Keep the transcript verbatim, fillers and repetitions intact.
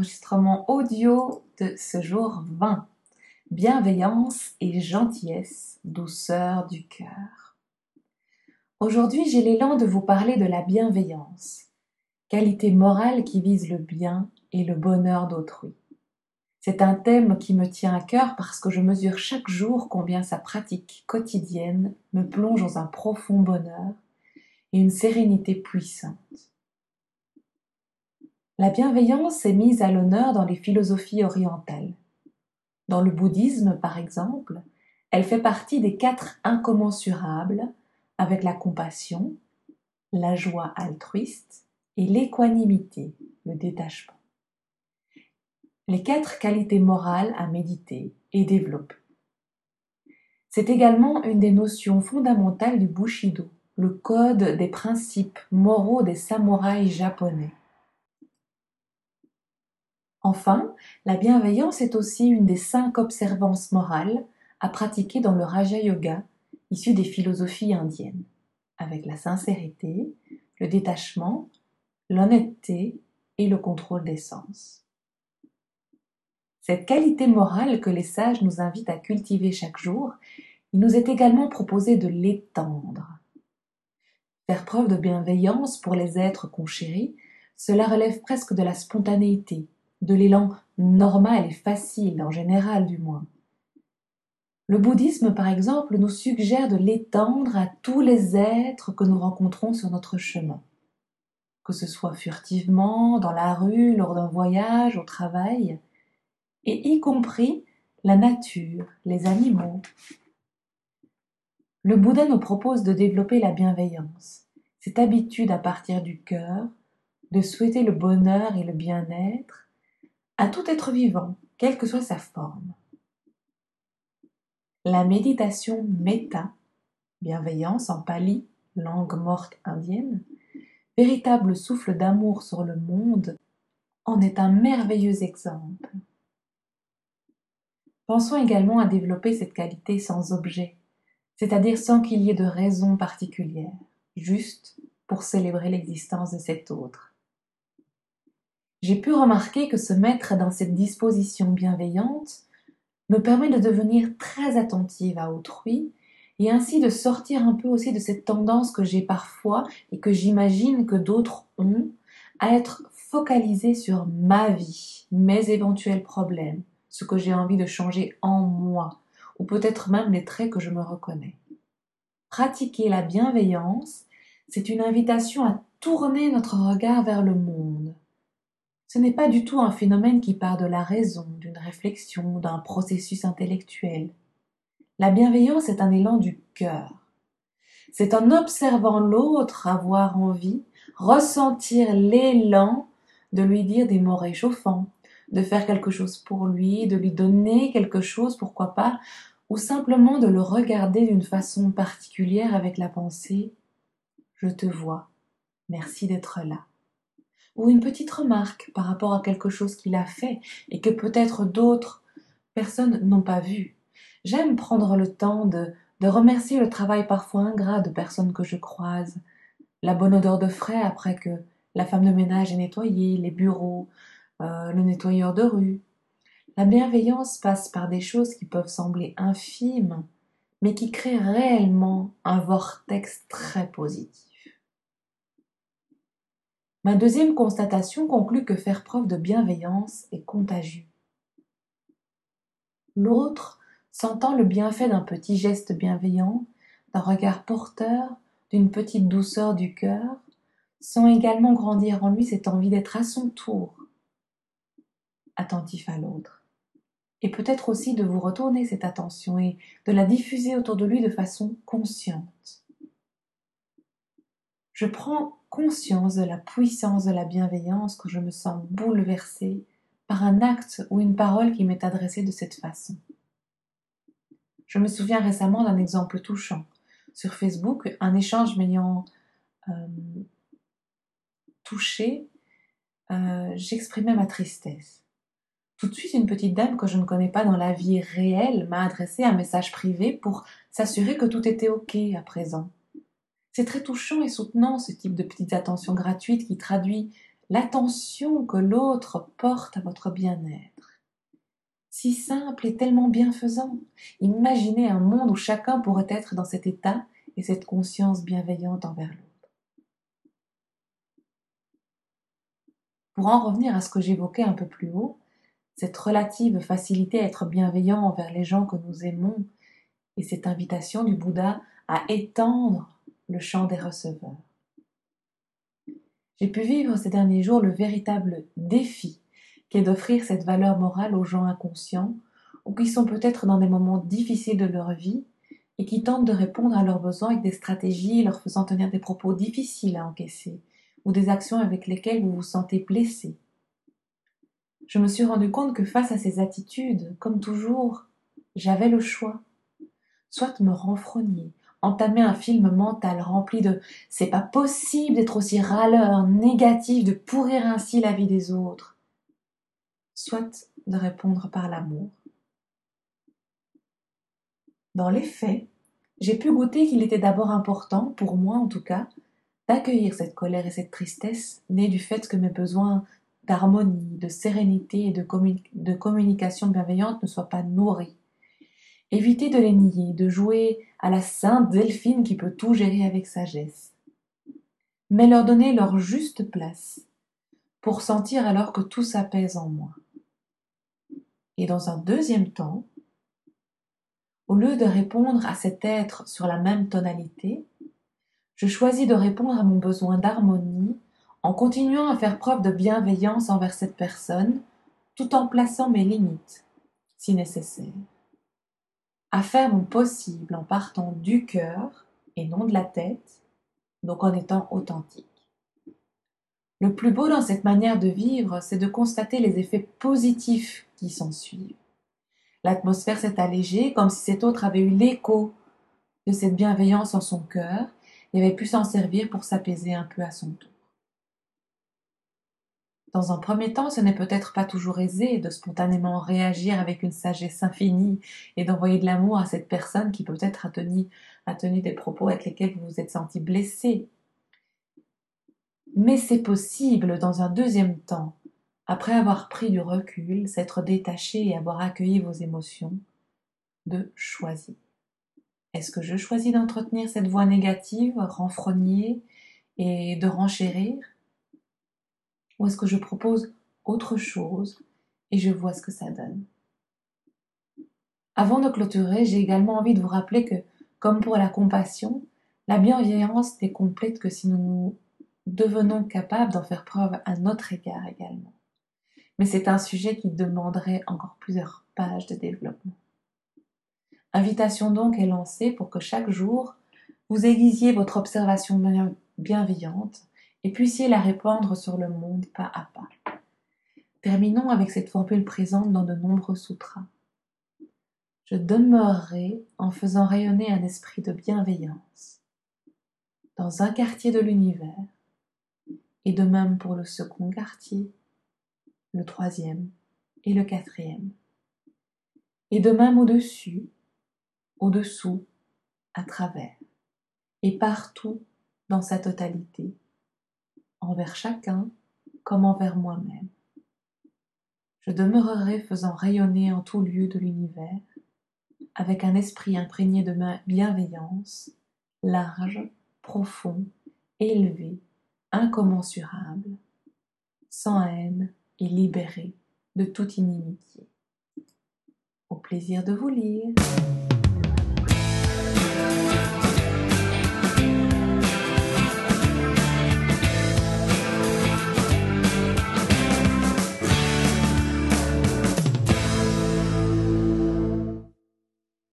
enregistrement audio de ce jour vingt. Bienveillance et gentillesse, douceur du cœur. Aujourd'hui, j'ai l'élan de vous parler de la bienveillance, qualité morale qui vise le bien et le bonheur d'autrui. C'est un thème qui me tient à cœur parce que je mesure chaque jour combien sa pratique quotidienne me plonge dans un profond bonheur et une sérénité puissante. La bienveillance est mise à l'honneur dans les philosophies orientales. Dans le bouddhisme, par exemple, elle fait partie des quatre incommensurables avec la compassion, la joie altruiste et l'équanimité, le détachement. Les quatre qualités morales à méditer et développer. C'est également une des notions fondamentales du Bushido, le code des principes moraux des samouraïs japonais. Enfin, la bienveillance est aussi une des cinq observances morales à pratiquer dans le Raja Yoga, issu des philosophies indiennes, avec la sincérité, le détachement, l'honnêteté et le contrôle des sens. Cette qualité morale que les sages nous invitent à cultiver chaque jour, il nous est également proposé de l'étendre. Faire preuve de bienveillance pour les êtres qu'on chérit, cela relève presque de la spontanéité, de l'élan normal et facile, en général du moins. Le bouddhisme, par exemple, nous suggère de l'étendre à tous les êtres que nous rencontrons sur notre chemin. Que ce soit furtivement, dans la rue, lors d'un voyage, au travail, et y compris la nature, les animaux. Le Bouddha nous propose de développer la bienveillance, cette habitude à partir du cœur, de souhaiter le bonheur et le bien-être, à tout être vivant, quelle que soit sa forme. La méditation Metta, bienveillance en pali, langue morte indienne, véritable souffle d'amour sur le monde, en est un merveilleux exemple. Pensons également à développer cette qualité sans objet, c'est-à-dire sans qu'il y ait de raison particulière, juste pour célébrer l'existence de cet autre. J'ai pu remarquer que se mettre dans cette disposition bienveillante me permet de devenir très attentive à autrui et ainsi de sortir un peu aussi de cette tendance que j'ai parfois et que j'imagine que d'autres ont à être focalisée sur ma vie, mes éventuels problèmes, ce que j'ai envie de changer en moi ou peut-être même les traits que je me reconnais. Pratiquer la bienveillance, c'est une invitation à tourner notre regard vers le monde. Ce n'est pas du tout un phénomène qui part de la raison, d'une réflexion, d'un processus intellectuel. La bienveillance est un élan du cœur. C'est en observant l'autre avoir envie, ressentir l'élan de lui dire des mots réchauffants, de faire quelque chose pour lui, de lui donner quelque chose, pourquoi pas, ou simplement de le regarder d'une façon particulière avec la pensée « Je te vois, merci d'être là ». Ou une petite remarque par rapport à quelque chose qu'il a fait et que peut-être d'autres personnes n'ont pas vu. J'aime prendre le temps de, de remercier le travail parfois ingrat de personnes que je croise, la bonne odeur de frais après que la femme de ménage ait nettoyé, les bureaux, euh, le nettoyeur de rue. La bienveillance passe par des choses qui peuvent sembler infimes, mais qui créent réellement un vortex très positif. Ma deuxième constatation conclut que faire preuve de bienveillance est contagieux. L'autre, sentant le bienfait d'un petit geste bienveillant, d'un regard porteur, d'une petite douceur du cœur, sent également grandir en lui cette envie d'être à son tour attentif à l'autre. Et peut-être aussi de vous retourner cette attention et de la diffuser autour de lui de façon consciente. Je prends conscience de la puissance de la bienveillance quand je me sens bouleversée par un acte ou une parole qui m'est adressée de cette façon. Je me souviens récemment d'un exemple touchant. Sur Facebook, un échange m'ayant euh, touchée, euh, j'exprimais ma tristesse. Tout de suite, une petite dame que je ne connais pas dans la vie réelle m'a adressé un message privé pour s'assurer que tout était ok à présent. C'est très touchant et soutenant ce type de petites attentions gratuites qui traduit l'attention que l'autre porte à votre bien-être. Si simple et tellement bienfaisant. Imaginez un monde où chacun pourrait être dans cet état et cette conscience bienveillante envers l'autre. Pour en revenir à ce que j'évoquais un peu plus haut, cette relative facilité à être bienveillant envers les gens que nous aimons et cette invitation du Bouddha à étendre le champ des receveurs. J'ai pu vivre ces derniers jours le véritable défi qu'est d'offrir cette valeur morale aux gens inconscients ou qui sont peut-être dans des moments difficiles de leur vie et qui tentent de répondre à leurs besoins avec des stratégies leur faisant tenir des propos difficiles à encaisser ou des actions avec lesquelles vous vous sentez blessé. Je me suis rendu compte que face à ces attitudes, comme toujours, j'avais le choix. Soit me renfrogner, entamer un film mental rempli de « c'est pas possible d'être aussi râleur, négatif, de pourrir ainsi la vie des autres », soit de répondre par l'amour. Dans les faits, j'ai pu goûter qu'il était d'abord important, pour moi en tout cas, d'accueillir cette colère et cette tristesse nées du fait que mes besoins d'harmonie, de sérénité et de, communi- de communication bienveillante ne soient pas nourris. Éviter de les nier, de jouer à la sainte Delphine qui peut tout gérer avec sagesse. Mais leur donner leur juste place, pour sentir alors que tout s'apaise en moi. Et dans un deuxième temps, au lieu de répondre à cet être sur la même tonalité, je choisis de répondre à mon besoin d'harmonie en continuant à faire preuve de bienveillance envers cette personne, tout en plaçant mes limites, si nécessaire. À faire mon possible en partant du cœur et non de la tête, donc en étant authentique. Le plus beau dans cette manière de vivre, c'est de constater les effets positifs qui s'ensuivent. L'atmosphère s'est allégée comme si cet autre avait eu l'écho de cette bienveillance en son cœur et avait pu s'en servir pour s'apaiser un peu à son tour. Dans un premier temps, ce n'est peut-être pas toujours aisé de spontanément réagir avec une sagesse infinie et d'envoyer de l'amour à cette personne qui peut-être a tenu, a tenu des propos avec lesquels vous vous êtes senti blessé. Mais c'est possible dans un deuxième temps, après avoir pris du recul, s'être détaché et avoir accueilli vos émotions, de choisir. Est-ce que je choisis d'entretenir cette voix négative, renfrognée et de renchérir? Ou est-ce que je propose autre chose et je vois ce que ça donne? Avant de clôturer, j'ai également envie de vous rappeler que, comme pour la compassion, la bienveillance n'est complète que si nous devenons capables d'en faire preuve à notre égard également. Mais c'est un sujet qui demanderait encore plusieurs pages de développement. Invitation donc est lancée pour que chaque jour, vous aiguisiez votre observation bienveillante et puissiez la répandre sur le monde pas à pas. Terminons avec cette formule présente dans de nombreux sutras. Je demeurerai en faisant rayonner un esprit de bienveillance dans un quartier de l'univers, et de même pour le second quartier, le troisième et le quatrième, et de même au-dessus, au-dessous, à travers, et partout dans sa totalité, envers chacun comme envers moi-même. Je demeurerai faisant rayonner en tout lieu de l'univers, avec un esprit imprégné de bienveillance, large, profond, élevé, incommensurable, sans haine et libéré de toute inimitié. Au plaisir de vous lire.